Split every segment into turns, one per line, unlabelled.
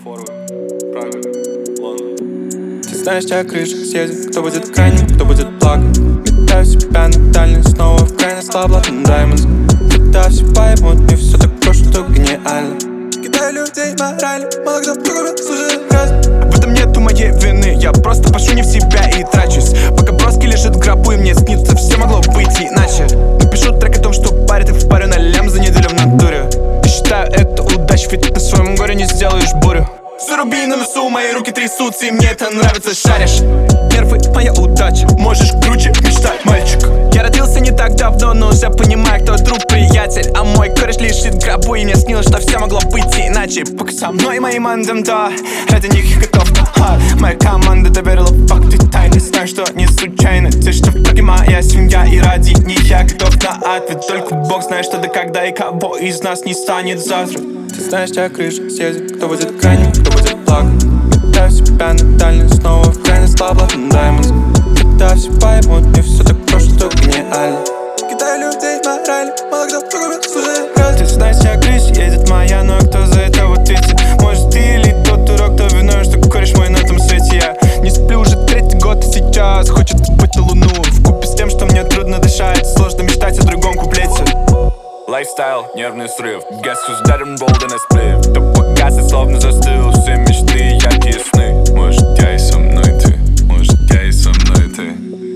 Форвард, Прага, Лондон.
Ты знаешь, чья крыша съедет, кто будет крайним, кто будет плакать. Метаю себя на дальность, снова в крайне слабо на Diamonds. Когда все поймут, не все так просто, что гениально. Кидаю людей морально, мало кто погубил, слушай раз.
В этом нету моей вины, я просто пошу не в себя и трачусь. Пока броски лежит в гробу и мне снится, все могло быть иначе. Напишу трек о том, что парит и впарю на лям за неделю в натуре. Я считаю это удачей, ведь ты в своем горе не сделаешь бурю. Заруби на носу, мои руки трясутся, и мне это нравится, шаришь. Нервы — моя удача, можешь круче мечтать, мальчик. Я родился не так давно, но уже понимаю, кто друг, приятель. А мой кореш лежит в гробу, и мне снилось, что все могло быть иначе. Пока со мной мои мандам, да, ради них я готов на моя команда доверила факты тайны. Знаю, что не случайно, те, что в Праге моя семья, и ради них я готов на ответ. Только Бог знает, что да когда и кого из нас не станет завтра.
Ты знаешь, чья крыша съедет, кто будет крайним, кто будет плакать. Метаю себя на дальность, снова в крайне слабо на Diamonds. Когда все поймут, не все так просто, что гениально. Кидаю людей морально, мало кто погубил, слушай раз. Ты знаешь, чья крыша едет моя, но кто за это в ответе? Может ты или тот дурак, кто виновен, что кореш мой на этом свете. Я не сплю уже третий год, и сейчас хочет быть на луну. Вкупе с тем, что мне трудно дышать, сложно мечтать о другом куплете.
Лайфстайл, нервный срыв. Guess who's dead and bold and I split. То погас и словно застыл. Все мечты, яркие сны. Может, я и со мной ты. Может, я и со мной ты.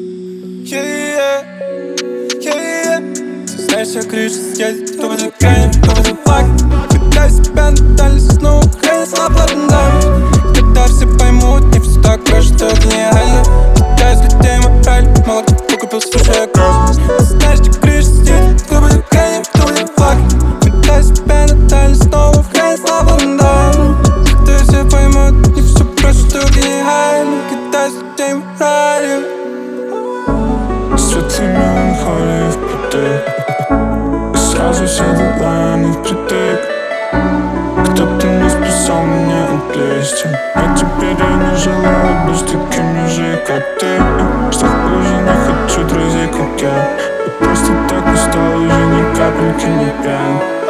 Ты знаешь, чья крыша съедет, кто будет крайним, кто будет плакать. Метаю себя на дальность, снова в крайне слабо на Diamonds. Когда все поймут, не все так просто, что гениально. Кидаю с людей мораль, мало кто выкупил, слушая кросс. Ты знаешь, чья крыша съедет, кто будет крайним, кто будет плакать. Метаю себя на дальность, снова в крайне слабо на Diamonds. Когда все поймут, не все просто, что гениально. Кидаю с людей мораль.
Светлый меланхолии впритык, и сразу все дедлайны впритык. Кто-то не спасал меня от лести, а теперь я не желаю быть такими же, как ты. Что хуже, не хочу друзей, как я. И просто так устал, уже ни капельки не пьян.